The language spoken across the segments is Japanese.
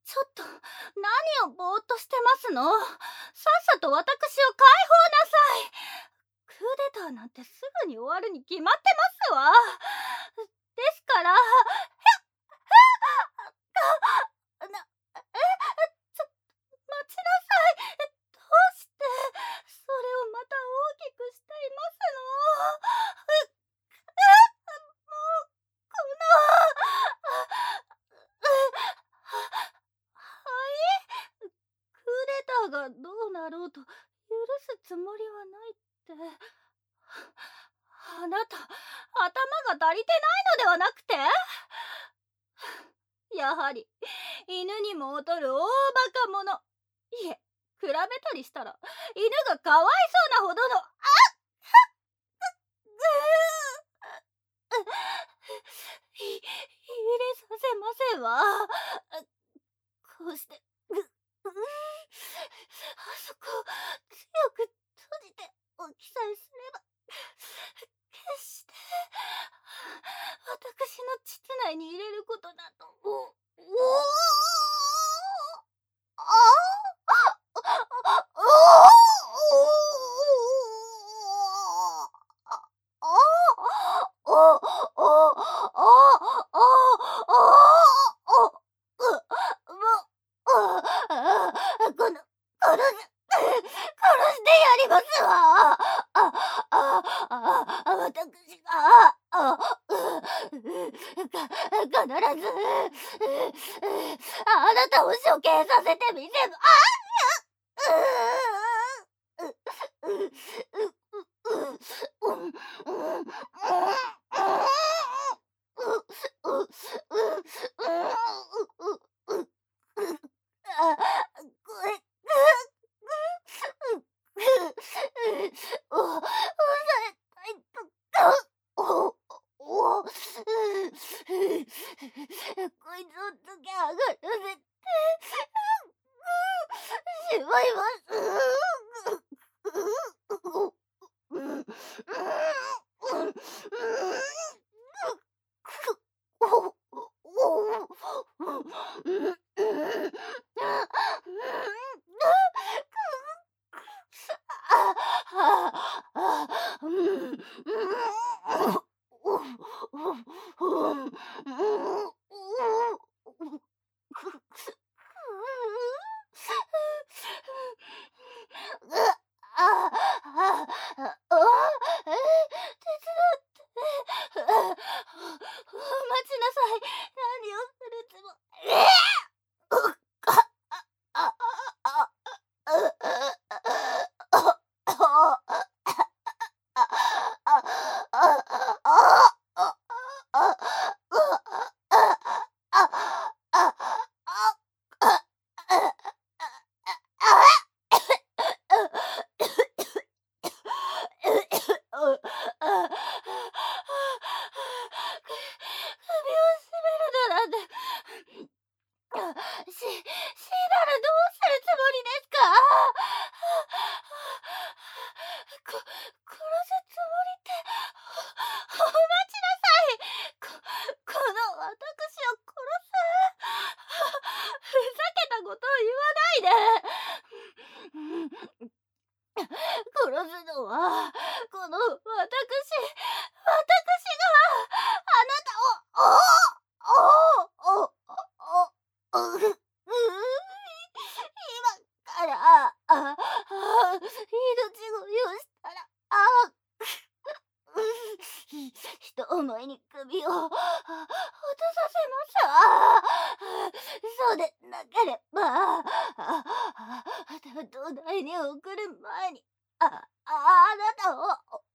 ちょっと、何をぼーっとしてますの？さっさと私を解放なさい。クーデターなんてすぐに終わるに決まってますわ。ですから、な、ちょ、待ちなさい。どうして、それをまた大きくしていますの？もう、こはい。クーデターがどうなろうと許すつもりはないって。あなた、頭が足りてないのではなくて？やはり、犬にも劣る大バカ者。いえ、比べたりしたら、犬がかわいそうなほどの、入れさせませんわ。こうして、あそこを強く閉じておきさえすれば、決して私の膣内に入れることなど、殺してやりますわ。私が、必ず、あなたを処刑させてみせますこいつをつけ上がらせてしまいます待ちなさい。何をするつも首を絞めるだなんて。死んだらどうするつもりですか？殺すつもりって、お待ちなさい。この私を殺す。ふざけたことを言わないで。殺すのは、この私があなたを、今から、命乞いをしたら、一思いに首を落とさせますわ。そうでなければ、東大に送る前に、あなたを、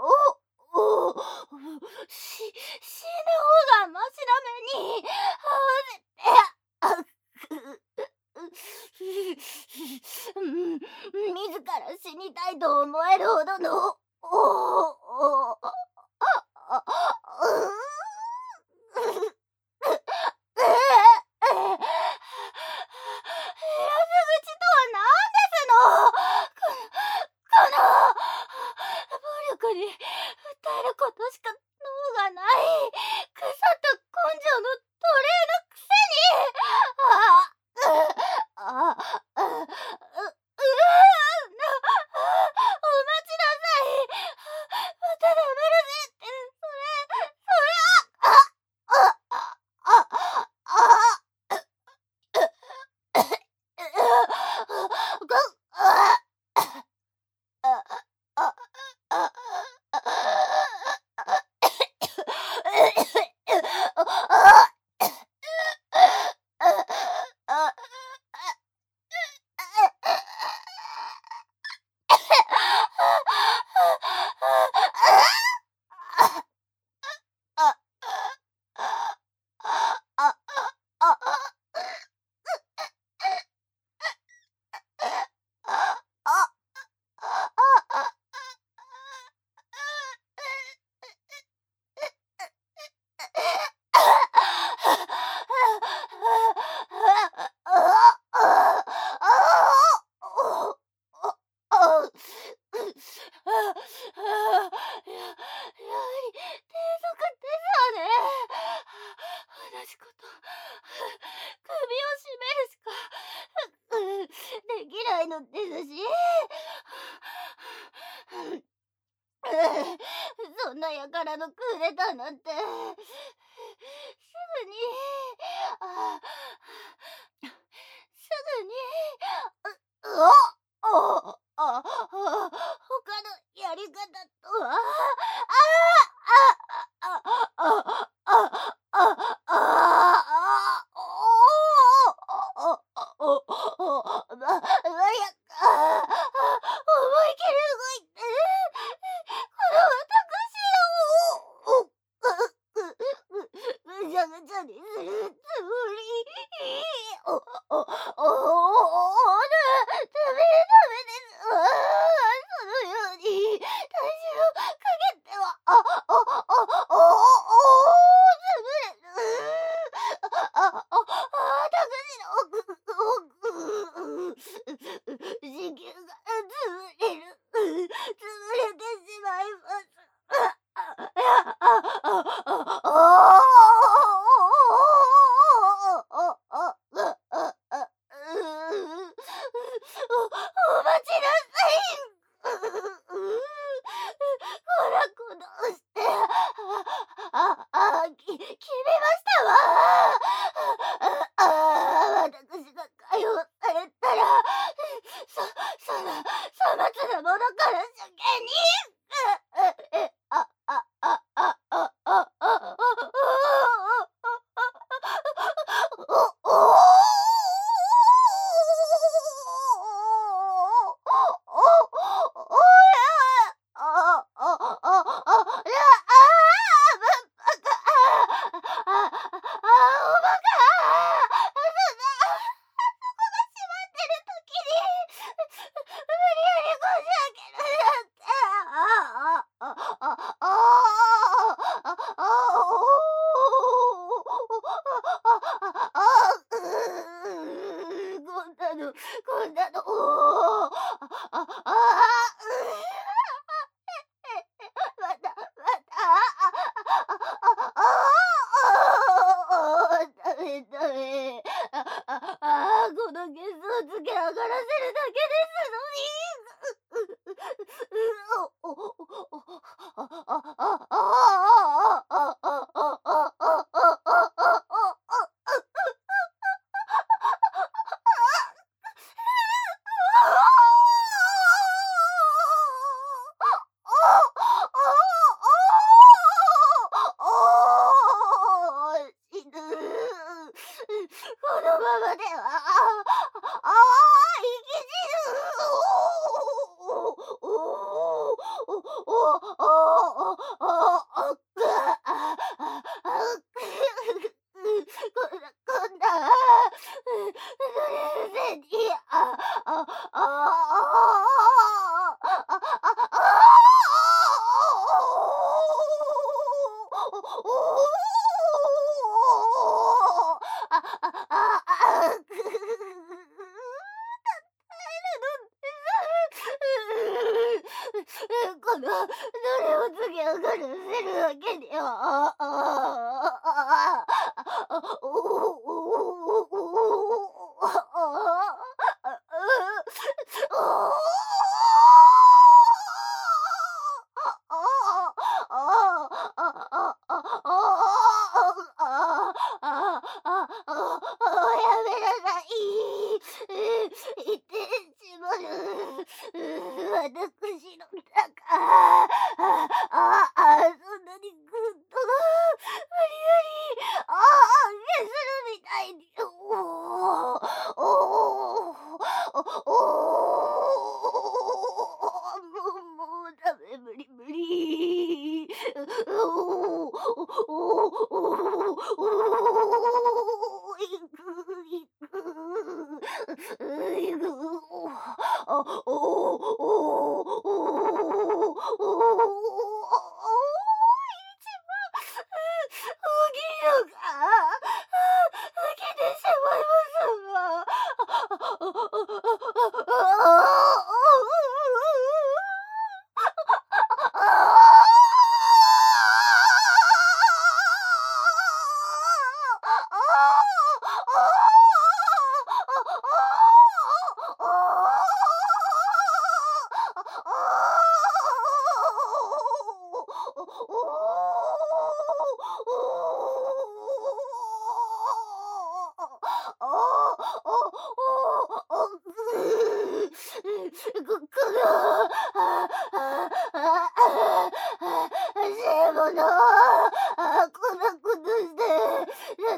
死ぬ方がマシな目に遭わせて、自ら死にたいと思えるほどの、減らず口とは何ですの？暴力に訴えることしか能がない腐った根性の虎しこと、首を絞めるしか、できないのですし、そんな輩のクーデターなんて、すぐに、あすぐに、他のやり方とは、思い切り動いて、この私を、ぐちゃぐちゃにするつもり。お、お、お、お、ダメですわ。そのように、体重をかけては、潰れる。子宮が潰れる。潰れてしまいます。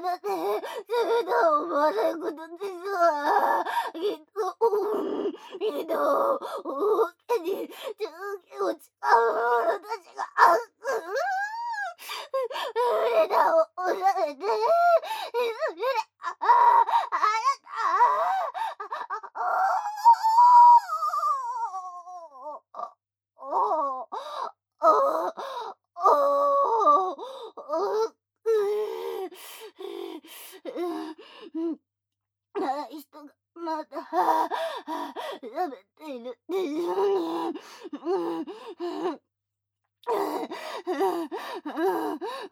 だって責めと思わないことですわ。きっと、けど、大きに重機を使う者たちが、枝を押されて、それで、あなた、おおおない人がまだ食べているでしょうに。